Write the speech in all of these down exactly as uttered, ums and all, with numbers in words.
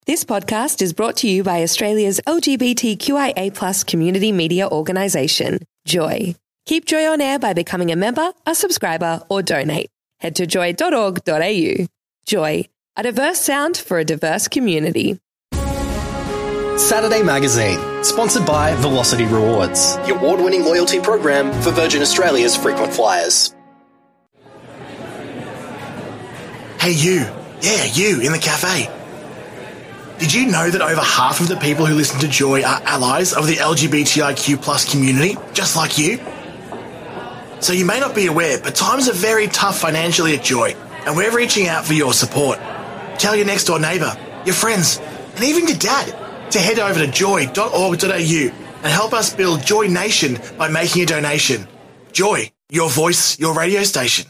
This podcast is brought to you by Australia's L G B T Q I A plus community media organisation, Joy. Keep Joy on air by becoming a member, a subscriber or donate. Head to joy dot org dot a u. Joy, a diverse sound for a diverse community. Saturday Magazine, sponsored by Velocity Rewards, the award-winning loyalty program for Virgin Australia's frequent flyers. Hey you, yeah you in the cafe. Did you know that over half of the people who listen to Joy are allies of the L G B T I Q plus community, just like you? So you may not be aware, but times are very tough financially at Joy, and we're reaching out for your support. Tell your next door neighbour, your friends, and even your dad to head over to joy dot org dot a u and help us build Joy Nation by making a donation. Joy, your voice, your radio station.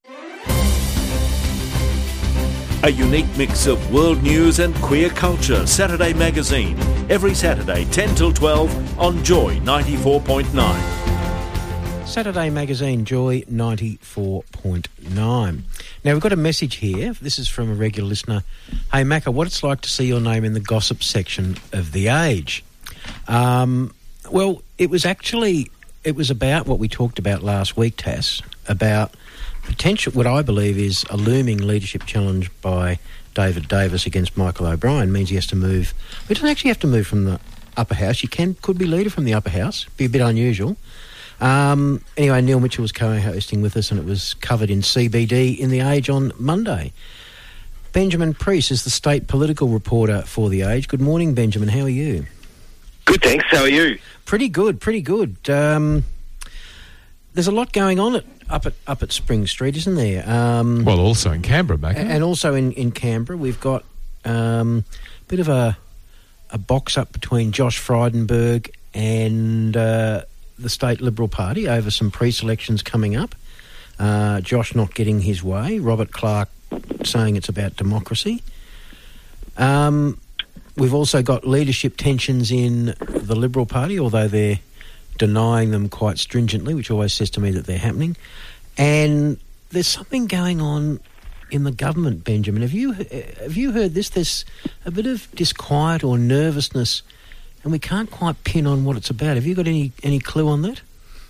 A unique mix of world news and queer culture. Saturday Magazine. Every Saturday, ten till twelve on Joy ninety-four point nine. Saturday Magazine, Joy ninety-four point nine. Now, we've got a message here. This is from a regular listener. Hey, Macca, what it's like to see your name in the gossip section of The Age. Um, well, it was actually, it was about what we talked about last week, Tass, about potential, what I believe is a looming leadership challenge by David Davis against Michael O'Brien. Means he has to move. He doesn't actually have to move from the upper house. You can could be leader from the upper house. Be a bit unusual. Um, anyway, Neil Mitchell was co-hosting with us, and it was covered in C B D in The Age on Monday. Benjamin Priest is the state political reporter for The Age. Good morning, Benjamin. How are you? Good, thanks. How are you? Pretty good, pretty good. Um, there's a lot going on at, up at up at Spring Street, isn't there? Um, well, also in Canberra, Mac. And also in, in Canberra. We've got um, a bit of a, a box-up between Josh Frydenberg and uh, the State Liberal Party over some pre-selections coming up. Uh, Josh not getting his way. Robert Clark saying it's about democracy. Um, we've also got leadership tensions in the Liberal Party, although they're denying them quite stringently, which always says to me that they're happening. And there's something going on in the government, Benjamin. Have you have you heard this? There's a bit of disquiet or nervousness, and we can't quite pin on what it's about. Have you got any, any clue on that?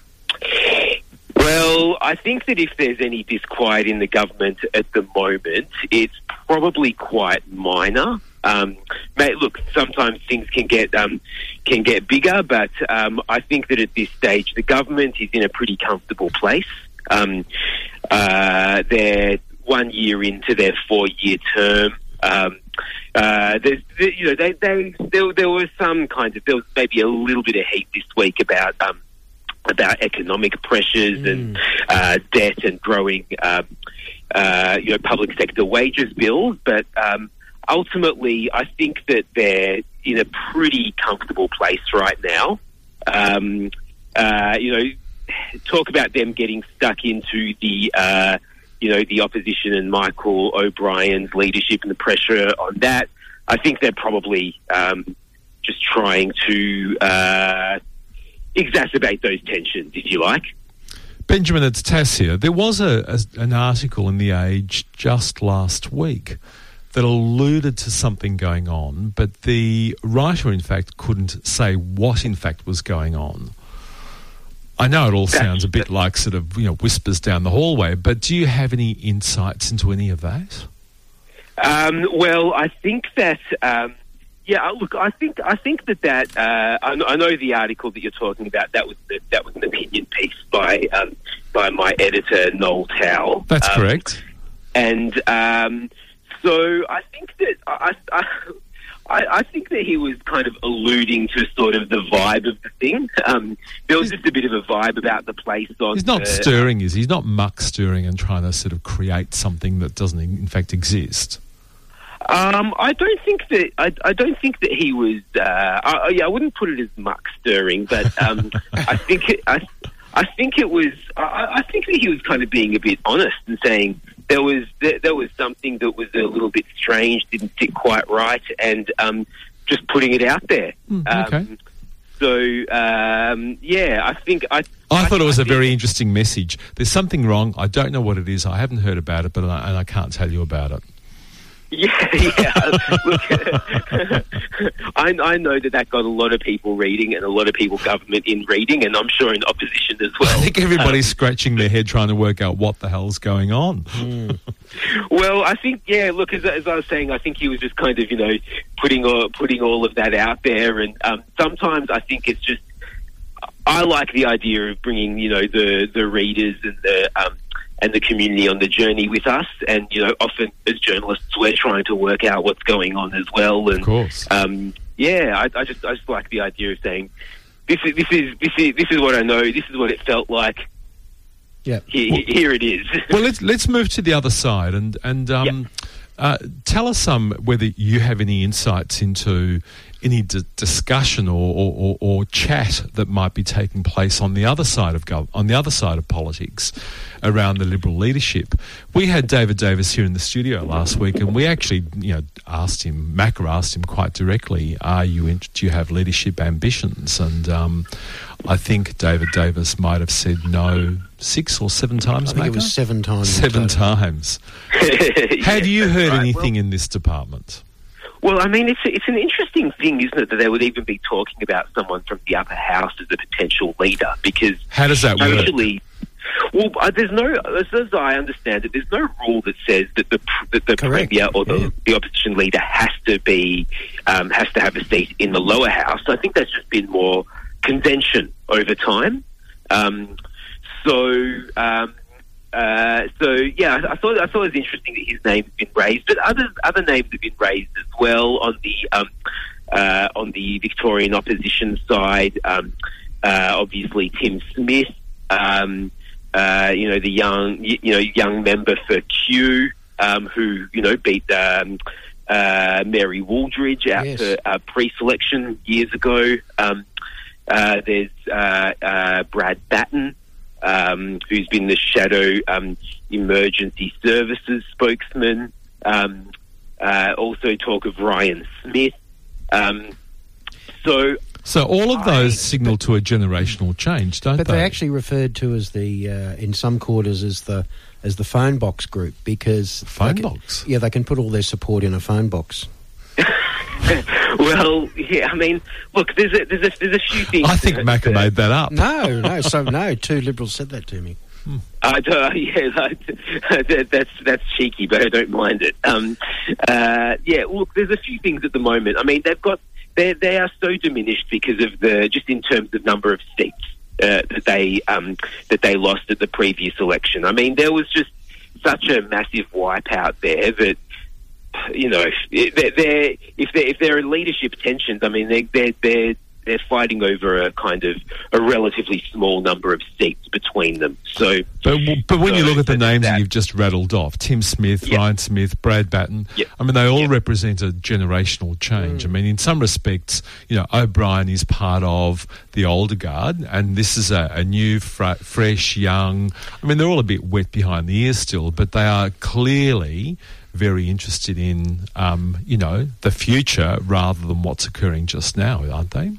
Well, I think that if there's any disquiet in the government at the moment, it's probably quite minor. Um, mate, look, sometimes things can get um, can get bigger, but um, I think that at this stage the government is in a pretty comfortable place. Um, uh, they're one year into their four-year term. Um, uh, there's, you know, they, they, there, there was some kind of, there was maybe a little bit of heat this week about um, about economic pressures mm. and uh, debt and growing, um, uh, you know, public sector wages bills, but um, ultimately, I think that they're in a pretty comfortable place right now. Um, uh, you know, talk about them getting stuck into the, uh, you know, the opposition and Michael O'Brien's leadership and the pressure on that. I think they're probably um, just trying to uh, exacerbate those tensions, if you like. Benjamin, it's Tass here. There was a, a, an article in The Age just last week that alluded to something going on, but the writer, in fact, couldn't say what, in fact, was going on. I know it all sounds a bit like sort of, you know, whispers down the hallway, but do you have any insights into any of that? Um, well, I think that, um, yeah, look, I think I think that that uh, I, I know the article that you're talking about. That was the, that was an opinion piece by um, by my editor Noel Towell. That's um, correct. And um, so I think that I, I I I think that he was kind of alluding to sort of the vibe of the thing. Um, there was just a bit of a vibe about the place. On He's not the, stirring, is he? He's not muck stirring and trying to sort of create something that doesn't in fact exist. Um, I don't think that I, I don't think that he was. Uh, I, yeah, I wouldn't put it as muck stirring, but um, I think it, I, I think it was. I, I think that he was kind of being a bit honest and saying there was there, there was something that was a little bit strange, didn't sit quite right, and um, just putting it out there. Mm, okay. Um, so um, yeah, I think I. I, I thought it was I a very interesting message. There's something wrong. I don't know what it is. I haven't heard about it, but I, and I can't tell you about it. Yeah, yeah. Look, I, I know that that got a lot of people reading and a lot of people government in reading, and I'm sure in opposition as well. I think everybody's um, scratching their head trying to work out what the hell's going on. Mm. Well, I think, yeah, look, as, as I was saying, I think he was just kind of, you know, putting all, putting all of that out there, and um, sometimes I think it's just, I like the idea of bringing, you know, the, the readers and the um, and the community on the journey with us. And, you know, often as journalists, we're trying to work out what's going on as well. And, of course. Um, yeah, I, I just I just like the idea of saying, this is this is this is this is what I know. This is what it felt like. Yeah, here, here it is. Well, let's let's move to the other side and and um, yep. uh, tell us um, whether you have any insights into any d- discussion or, or, or, or chat that might be taking place on the other side of gov- on the other side of politics around the Liberal leadership. We had David Davis here in the studio last week, and we actually, you know, asked him. Macca asked him quite directly, "Are you in, do you have leadership ambitions?" And um, I think David Davis might have said no six or seven times. I think Macca? it was seven times. Seven times. Yeah, have you heard right. anything well, in this department? Well, I mean, it's it's an interesting thing, isn't it, that they would even be talking about someone from the upper house as a potential leader? Because how does that work? Usually, well, uh, there's no, as, as I understand it, there's no rule that says that the that the Correct. premier or the, yeah. the opposition leader has to be um, has to have a seat in the lower house. I think that's just been more convention over time. Um, so. Um, Uh, so yeah, I, I thought I thought it was interesting that his name's been raised, but other other names have been raised as well on the um, uh, on the Victorian opposition side. Um, uh, obviously, Tim Smith, um, uh, you know, the young you know young member for Q, um, who you know beat um, uh, Mary Wooldridge out yes. for uh, pre-selection years ago. Um, uh, there's uh, uh, Brad Batten. Um, who's been the shadow um, emergency services spokesman. Um, uh, also talk of Ryan Smith. Um, so, so all of those I, signal to a generational change, don't but they? But they're actually referred to as the uh, in some quarters as the as the phone box group because phone can, box. Yeah, they can put all their support in a phone box. Well, yeah, I mean, look, there's a, there's a, there's a few things. I think Macca uh, made that up. No, no, so no, two Liberals said that to me. Hmm. I don't, yeah, that, that's that's cheeky, but I don't mind it. Um, uh, yeah, look, there's a few things at the moment. I mean, they've got they they are so diminished because of the just in terms of number of seats uh, that they um, that they lost at the previous election. I mean, there was just such a massive wipeout there that. You know, if they're, they're if they're if there are leadership tensions, I mean, they're they're they're, they're fighting over a kind of a relatively small number of seats between them. So, but but when so, you look at the names that, that you've just rattled off, Tim Smith, yep. Ryan Smith, Brad Batten, yep. I mean, they all yep. represent a generational change. Mm. I mean, in some respects, you know, O'Brien is part of the older guard, and this is a, a new, fr- fresh, young. I mean, they're all a bit wet behind the ears still, but they are clearly very interested in, um, you know, the future rather than what's occurring just now, aren't they?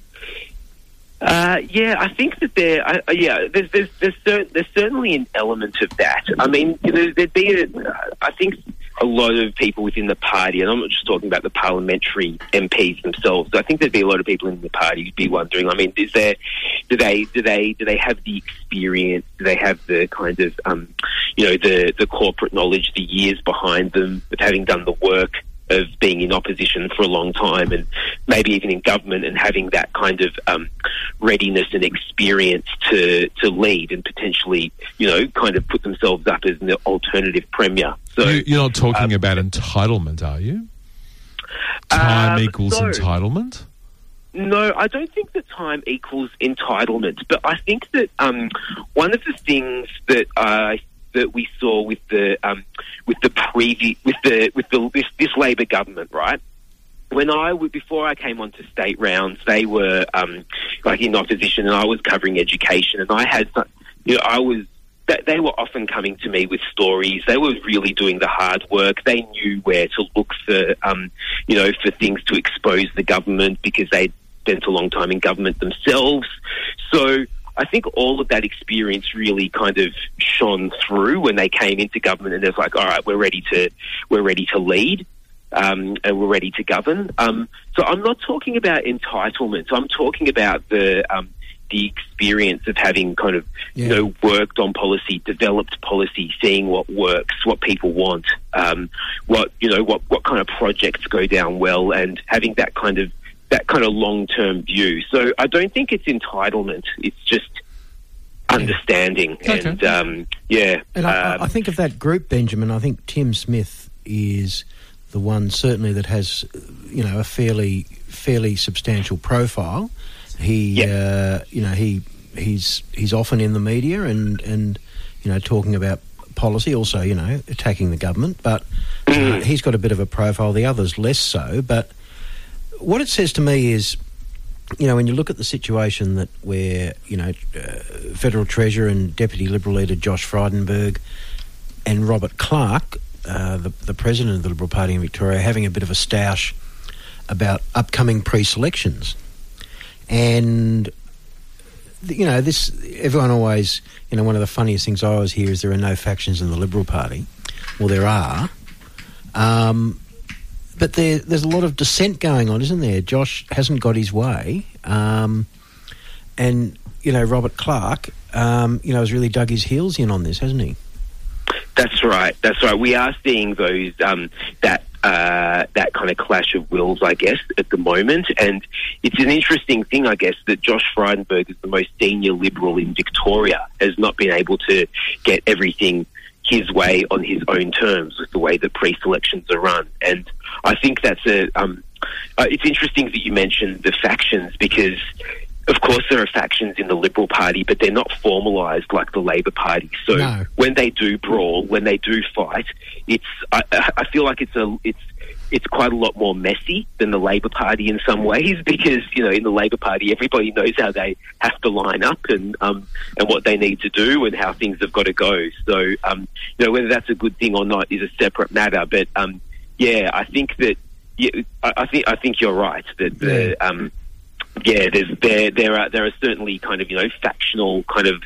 Uh, yeah, I think that there. Uh, yeah, there's there's there's, cer- there's certainly an element of that. I mean, there, there'd be. A, I think a lot of people within the party, and I'm not just talking about the parliamentary M Ps themselves. I think there'd be a lot of people in the party who'd be wondering. I mean, is there? Do they? Do they? Do they have the experience? Do they have the kind of, um, you know, the the corporate knowledge, the years behind them of having done the work of being in opposition for a long time and maybe even in government and having that kind of um, readiness and experience to, to lead and potentially, you know, kind of put themselves up as an alternative premier. So You're not talking um, about entitlement, are you? Time um, equals so, entitlement? No, I don't think that time equals entitlement, but I think that um, one of the things that I that we saw with the um, with the previous with the with the this, this Labor government, right? When I before I came onto state rounds, they were um, like in opposition, and I was covering education, and I had you know I was they were often coming to me with stories. They were really doing the hard work. They knew where to look for um, you know for things to expose the government because they'd spent a long time in government themselves. So I think all of that experience really kind of shone through when they came into government, and they're like, "All right, we're ready to we're ready to lead." um, and we're ready to govern. Um, so I'm not talking about entitlements. I'm talking about the um, the experience of having kind of yeah. you know worked on policy, developed policy, seeing what works, what people want, um, what you know what what kind of projects go down well, and having that kind of that kind of long term view. So I don't think it's entitlement. It's just understanding. Yeah. Okay. And um, yeah. And I, um, I think of that group, Benjamin. I think Tim Smith is the one certainly that has, you know, a fairly fairly substantial profile. He, yep. uh, you know, he he's he's often in the media and and you know talking about policy, also you know attacking the government. But uh, he's got a bit of a profile. The others less so. But what it says to me is, you know, when you look at the situation that where you know uh, Federal Treasurer and Deputy Liberal Leader Josh Frydenberg and Robert Clark, uh, the, the President of the Liberal Party in Victoria, having a bit of a stoush about upcoming pre-selections. And, you know, this everyone always, you know, one of the funniest things I always hear is there are no factions in the Liberal Party. Well, there are. Um, but there, there's a lot of dissent going on, isn't there? Josh hasn't got his way. Um, and, you know, Robert Clark, um, you know, has really dug his heels in on this, hasn't he? That's right. That's right. We are seeing those um, that uh, that kind of clash of wills, I guess, at the moment. And it's an interesting thing, I guess, that Josh Frydenberg is the most senior Liberal in Victoria, has not been able to get everything his way on his own terms with the way that pre-selections are run. And I think that's a... Um, uh, it's interesting that you mentioned the factions, because of course there are factions in the Liberal Party, but they're not formalised like the Labor Party. So no. when they do brawl, when they do fight, it's I, I feel like it's a it's it's quite a lot more messy than the Labor Party in some ways, because you know in the Labor Party everybody knows how they have to line up and um and what they need to do and how things have got to go. So um you know whether that's a good thing or not is a separate matter. But um yeah, I think that yeah, I, I think I think you're right that the yeah. um. Yeah, there's there there are there are certainly kind of you know factional kind of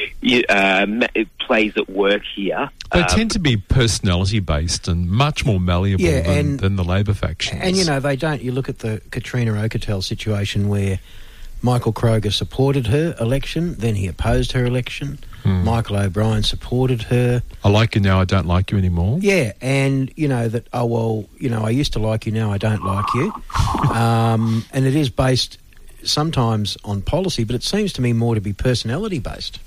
uh, plays at work here. They um, tend to be personality based and much more malleable yeah, than, and, than the Labor factions. And you know they don't. You look at the Katrina Okotel situation where Michael Kroger supported her election, then he opposed her election. Hmm. Michael O'Brien supported her. I like you now, I don't like you anymore. Yeah, and you know that. Oh well, you know I used to like you, now I don't like you. um, and it is based sometimes on policy, but it seems to me more to be personality based.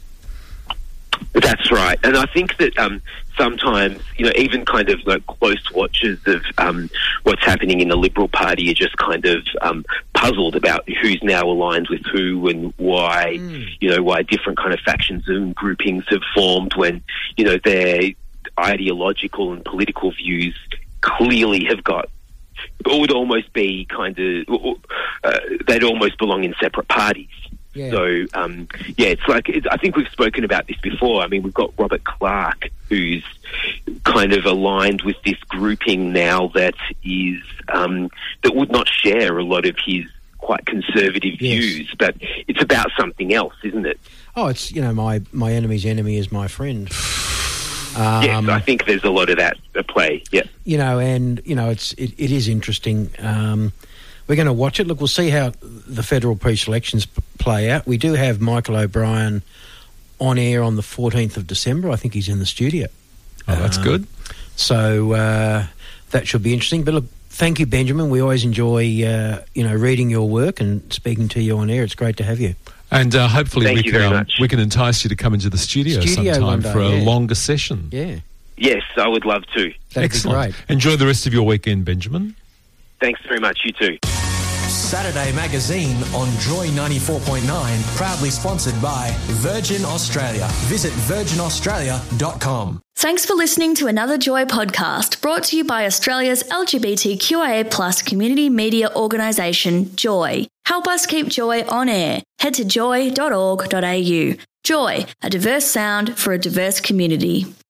That's right, and I think that um, sometimes, you know, even kind of like close watchers of um, what's happening in the Liberal Party are just kind of um, puzzled about who's now aligned with who and why, mm. you know, why different kind of factions and groupings have formed when, you know, their ideological and political views clearly have got. It would almost be kind of, uh, they'd almost belong in separate parties. Yeah. So, um, yeah, it's like, it's, I think we've spoken about this before. I mean, we've got Robert Clark, who's kind of aligned with this grouping now that is, um, that would not share a lot of his quite conservative yes. views, but it's about something else, isn't it? Oh, it's, you know, my, my enemy's enemy is my friend. Um, yes, I think there's a lot of that at play, yeah. You know, and, you know, it's it, it is interesting. Um, we're going to watch it. Look, we'll see how the federal pre-selections p- play out. We do have Michael O'Brien on air on the fourteenth of December. I think he's in the studio. Oh, that's um, good. So uh, that should be interesting. But look, thank you, Benjamin. We always enjoy, uh, you know, reading your work and speaking to you on air. It's great to have you. And uh, hopefully Thank we you can very um, much. we can entice you to come into the studio, Studio sometime one day, for a yeah. longer session. Yeah. Yes, I would love to. That'd Excellent. be great. Enjoy the rest of your weekend, Benjamin. Thanks very much. You too. Saturday Magazine on Joy ninety-four point nine, proudly sponsored by Virgin Australia. Visit virgin australia dot com. Thanks for listening to another Joy podcast brought to you by Australia's L G B T Q I A plus community media organisation, Joy. Help us keep Joy on air. Head to joy dot org dot a u. Joy, a diverse sound for a diverse community.